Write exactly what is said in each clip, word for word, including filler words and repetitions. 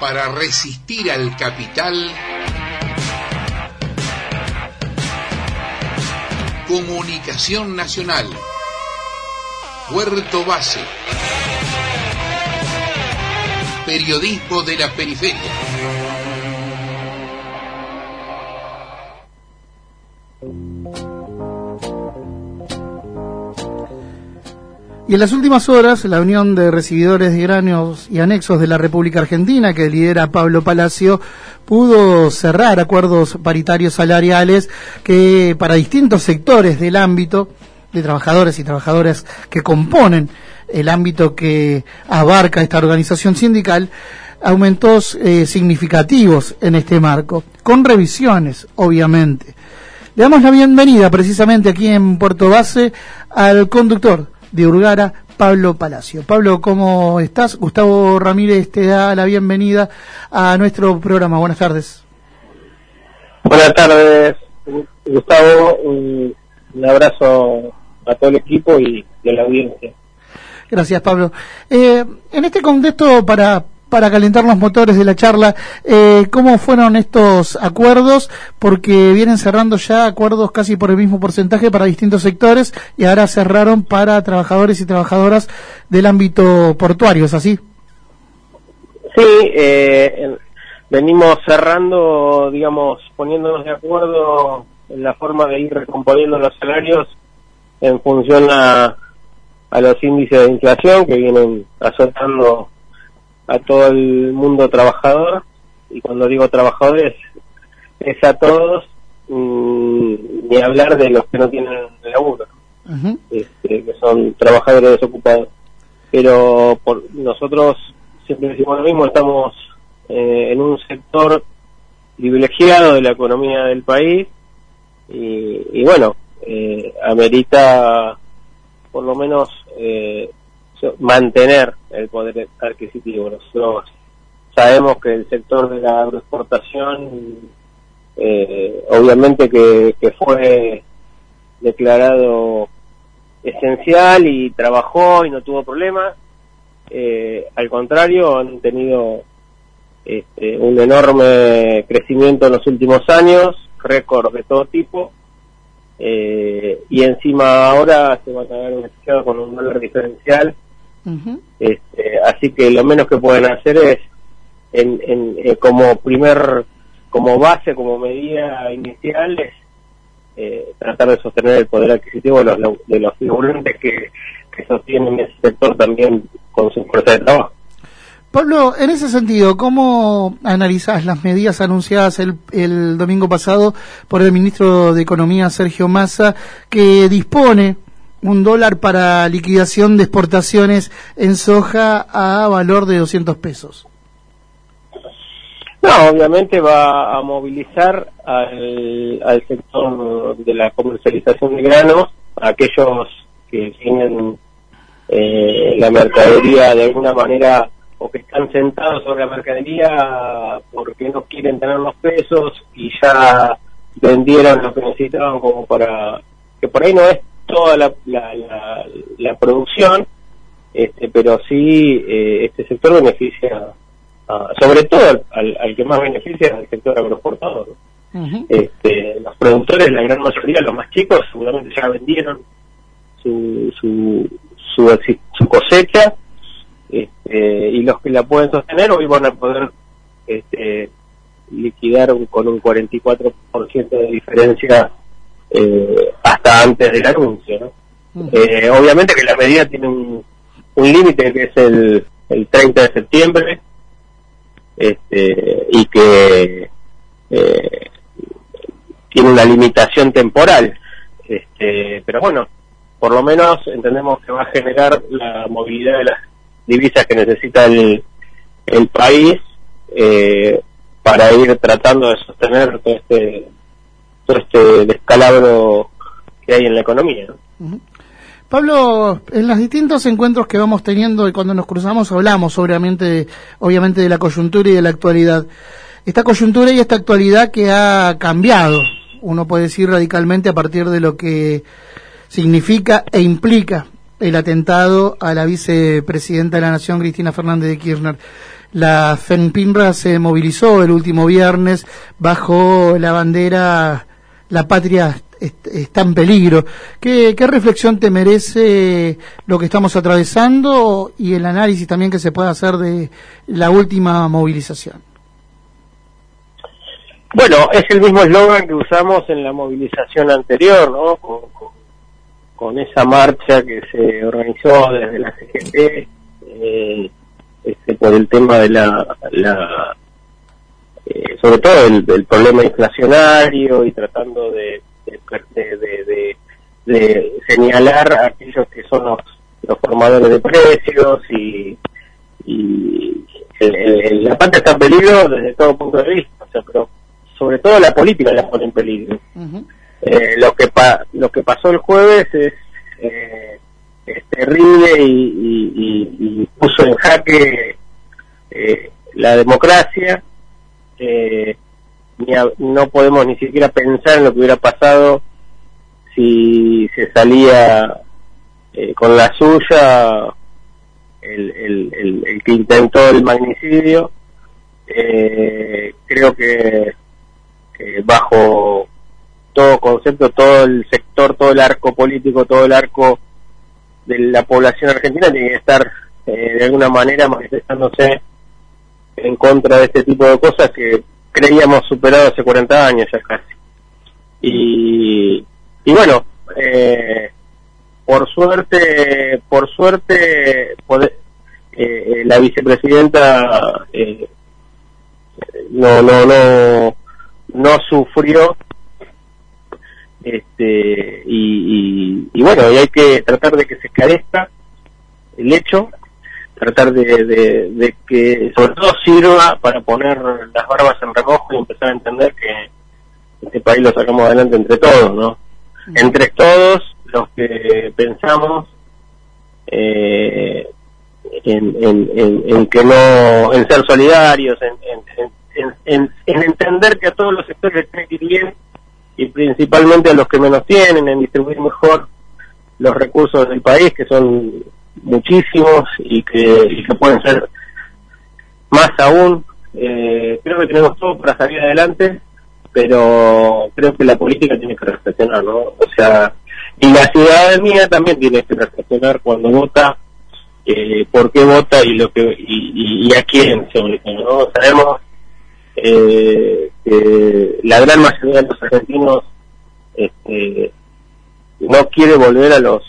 para resistir al capital. Comunicación Nacional. Puerto Base. Periodismo de la periferia. Y en las últimas horas, la Unión de Recibidores de Granos y Anexos de la República Argentina, que lidera Pablo Palacio, pudo cerrar acuerdos paritarios salariales que para distintos sectores del ámbito de trabajadores y trabajadoras que componen el ámbito que abarca esta organización sindical, aumentos eh, significativos en este marco, con revisiones, obviamente. Le damos la bienvenida precisamente aquí en Puerto Base al conductor de Urgara, Pablo Palacio. Pablo, ¿cómo estás? Gustavo Ramírez te da la bienvenida a nuestro programa. Buenas tardes. Buenas tardes, Gustavo. Un, un abrazo a todo el equipo y a la audiencia. Gracias, Pablo. Eh, en este contexto, para para calentar los motores de la charla, eh, ¿cómo fueron estos acuerdos? Porque vienen cerrando ya acuerdos casi por el mismo porcentaje para distintos sectores y ahora cerraron para trabajadores y trabajadoras del ámbito portuario, ¿es así? Sí, eh, venimos cerrando, digamos, poniéndonos de acuerdo en la forma de ir recomponiendo los salarios en función a, a los índices de inflación que vienen azotando a todo el mundo trabajador, y cuando digo trabajadores es a todos, mmm, ni hablar de los que no tienen laburo, uh-huh. este, que son trabajadores desocupados. Pero por nosotros siempre decimos lo mismo, estamos eh, en un sector privilegiado de la economía del país y, y bueno, eh, amerita por lo menos eh, mantener el poder adquisitivo. Nosotros sabemos que el sector de la agroexportación eh, obviamente que, que fue declarado esencial y trabajó y no tuvo problemas, eh, al contrario han tenido este, un enorme crecimiento en los últimos años, récord de todo tipo, eh, y encima ahora se van a ver beneficiados con un dólar diferencial. Uh-huh. Este, así que lo menos que pueden hacer es en, en, eh, como primer como base, como medida inicial es eh, tratar de sostener el poder adquisitivo de los, de los laburantes que, que sostienen ese sector también con su fuerza de trabajo. Pablo, en ese sentido, ¿cómo analizás las medidas anunciadas el, el domingo pasado por el ministro de Economía, Sergio Massa, que dispone un dólar para liquidación de exportaciones en soja a valor de doscientos pesos? No, obviamente va a movilizar al, al sector de la comercialización de granos, a aquellos que tienen eh, la mercadería de alguna manera o que están sentados sobre la mercadería porque no quieren tener los pesos y ya vendieron lo que necesitaban como para... que por ahí no es toda la, la, la, la producción, este, pero sí eh, este sector beneficia, uh, sobre todo al, al que más beneficia es el sector agroexportador. Uh-huh. Este, los productores, la gran mayoría, los más chicos, seguramente ya vendieron su su su, su cosecha, este, y los que la pueden sostener hoy van a poder este, liquidar un, con un cuarenta y cuatro por ciento de diferencia Eh, hasta antes del anuncio, ¿no? Uh-huh. Eh, obviamente que la medida tiene un, un límite que es el, el treinta de septiembre, este, y que eh, tiene una limitación temporal, este, pero bueno, por lo menos entendemos que va a generar la movilidad de las divisas que necesita el, el país eh, para ir tratando de sostener todo este todo este descalabro que hay en la economía, ¿no? Uh-huh. Pablo, en los distintos encuentros que vamos teniendo y cuando nos cruzamos hablamos obviamente, obviamente de la coyuntura y de la actualidad. Esta coyuntura y esta actualidad que ha cambiado, uno puede decir radicalmente a partir de lo que significa e implica el atentado a la vicepresidenta de la Nación, Cristina Fernández de Kirchner. La FENPINRA se movilizó el último viernes bajo la bandera "La patria está en peligro". ¿Qué, qué reflexión te merece lo que estamos atravesando y el análisis también que se puede hacer de la última movilización? Bueno, es el mismo eslogan que usamos en la movilización anterior, ¿no? Con, con, con esa marcha que se organizó desde la C G T, eh, este, por el tema de la, la eh, sobre todo el, el problema inflacionario, y tratando de de, de, de, de señalar a aquellos que son los, los formadores de precios, y, y el, el, la patria está en peligro desde todo punto de vista, o sea, pero sobre todo la política la pone en peligro. Uh-huh. Eh, lo que pa, lo que pasó el jueves es, eh, es terrible, y, y, y, y puso en jaque eh, la democracia. Eh, ni a, no podemos ni siquiera pensar en lo que hubiera pasado si se salía eh, con la suya el, el, el, el que intentó el magnicidio. Eh, creo que eh, bajo todo concepto, todo el sector, todo el arco político, todo el arco de la población argentina tiene que estar eh, de alguna manera manifestándose en contra de este tipo de cosas que creíamos superado hace cuarenta años ya casi. Y, y bueno, eh, por suerte, por suerte, poder, eh, la vicepresidenta eh, no, no, no, no sufrió, este, y, y, y bueno, y hay que tratar de que se esclarezca el hecho, tratar de, de, de que sobre todo sirva para poner las barbas en remojo y empezar a entender que este país lo sacamos adelante entre todos, ¿no? Mm. Entre todos los que pensamos eh, en, en, en, en que no, en ser solidarios, en, en, en, en, en entender que a todos los sectores les tiene que ir bien, y principalmente a los que menos tienen, en distribuir mejor los recursos del país, que son muchísimos y que, y que pueden ser más aún. Eh, creo que tenemos todo para salir adelante, pero creo que la política tiene que reflexionar, ¿no? O sea, y la ciudadanía también tiene que reflexionar cuando vota, eh, por qué vota y lo que y, y, y a quién se vota, ¿no? Sabemos eh, que la gran mayoría de los argentinos este, no quiere volver a los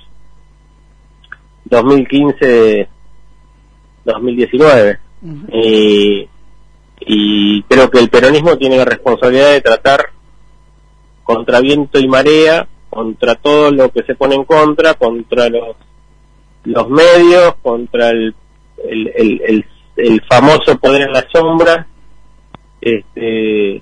dos mil quince dos mil diecinueve. Uh-huh. y, y creo que el peronismo tiene la responsabilidad de tratar contra viento y marea, contra todo lo que se pone en contra, contra los los medios, contra el el, el, el, el famoso poder en la sombra. Este,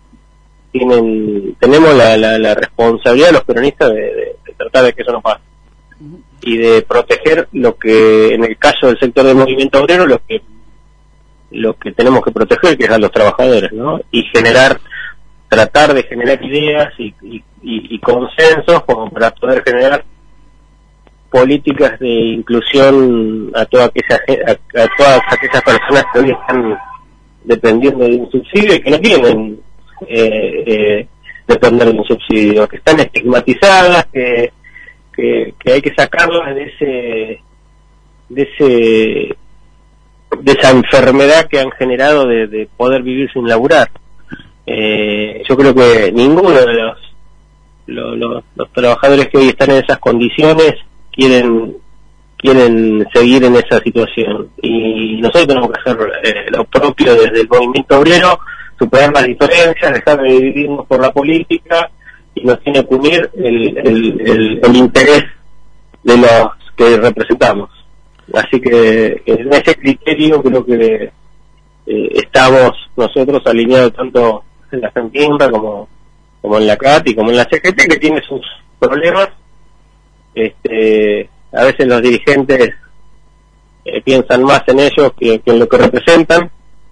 tienen tenemos la, la, la responsabilidad los peronistas de, de, de tratar de que eso no pase. Uh-huh. Y de proteger lo que, en el caso del sector del movimiento obrero, lo que lo que tenemos que proteger, que es a los trabajadores, ¿no? Y generar, tratar de generar ideas y, y, y, y consensos como para poder generar políticas de inclusión a todas aquellas a, a todas aquellas personas que hoy están dependiendo de un subsidio y que no quieren eh, eh, depender de un subsidio, que están estigmatizadas, que Que, que hay que sacarlos de ese de ese de esa enfermedad que han generado de, de poder vivir sin laburar. Eh, yo creo que ninguno de los, los los los trabajadores que hoy están en esas condiciones quieren quieren seguir en esa situación, y nosotros tenemos que hacer eh, lo propio desde el movimiento obrero, superar las diferencias, dejar de dividirnos por la política, y nos tiene que unir el, el, el, el interés de los que representamos. Así que en ese criterio creo que eh, estamos nosotros alineados tanto en la FENPINRA como, como en la C A T y como en la C G T, que tiene sus problemas. Este, a veces los dirigentes eh, piensan más en ellos que, que en lo que representan,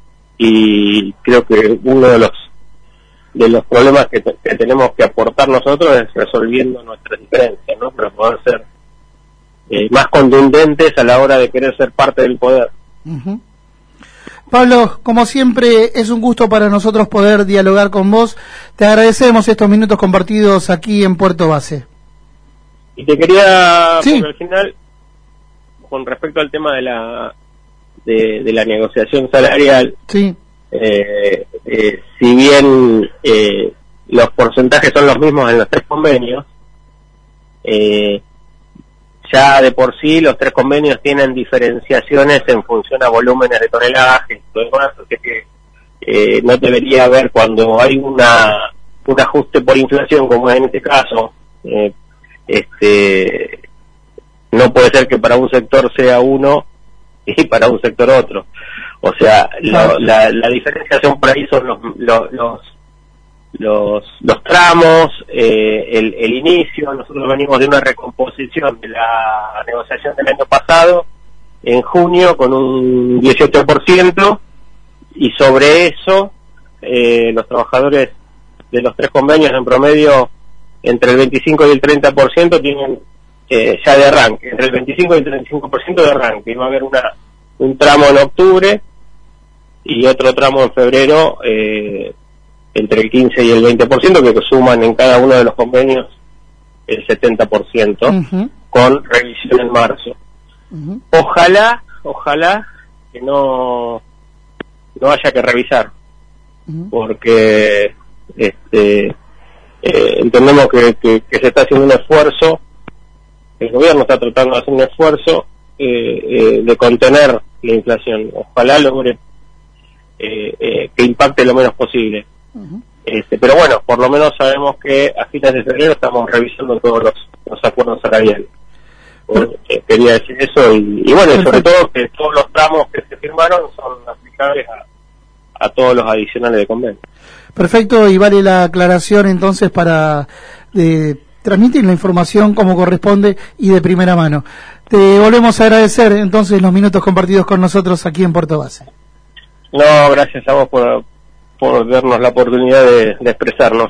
y creo que uno de los de los problemas que, te, que tenemos que aportar nosotros es resolviendo nuestras diferencias, ¿no? Para poder ser eh, más contundentes a la hora de querer ser parte del poder. Uh-huh. Pablo, como siempre, es un gusto para nosotros poder dialogar con vos. Te agradecemos estos minutos compartidos aquí en Puerto Base. Y te quería, sí. porque al final, con respecto al tema de la de, de la negociación salarial, sí. eh, eh, si bien eh, los porcentajes son los mismos en los tres convenios, eh, ya de por sí los tres convenios tienen diferenciaciones en función a volúmenes de tonelaje, todo demás, así que eh, no debería haber, cuando hay una un ajuste por inflación, como es en este caso, eh, este no puede ser que para un sector sea uno y para un sector otro. O sea, lo, la, la diferenciación por ahí son los los los, los, los tramos, eh, el, el inicio. Nosotros venimos de una recomposición de la negociación del año pasado, en junio, con un dieciocho por ciento, y sobre eso eh, los trabajadores de los tres convenios en promedio entre el veinticinco y el treinta por ciento tienen eh, ya de arranque, entre el veinticinco y el treinta y cinco por ciento de arranque, y va a haber una un tramo en octubre y otro tramo en febrero, eh, entre el quince y el veinte por ciento, que suman en cada uno de los convenios el setenta por ciento, uh-huh. con revisión en marzo. Uh-huh. Ojalá, ojalá que no no haya que revisar, uh-huh. porque este eh, entendemos que, que, que se está haciendo un esfuerzo, el gobierno está tratando de hacer un esfuerzo eh, eh, de contener la inflación. Ojalá logre eh, eh, que impacte lo menos posible. Uh-huh. Este, pero bueno, por lo menos sabemos que a fines de febrero estamos revisando todos los, los acuerdos salariales. Bueno, eh, quería decir eso y, y bueno, y sobre todo que todos los tramos que se firmaron son aplicables a, a todos los adicionales de convenio. Perfecto, y vale la aclaración entonces para eh, transmitir la información como corresponde y de primera mano. Te volvemos a agradecer entonces los minutos compartidos con nosotros aquí en Puerto Base. No, gracias a vos por, por darnos la oportunidad de, de expresarnos.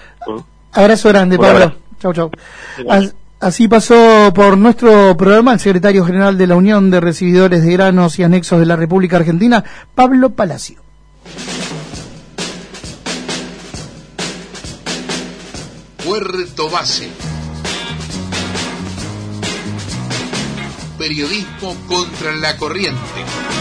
Abrazo grande, Pablo. Abrazo. Chau, chau. As, así pasó por nuestro programa el secretario general de la Unión de Recibidores de Granos y Anexos de la República Argentina, Pablo Palacio. Puerto Base. Periodismo contra la corriente.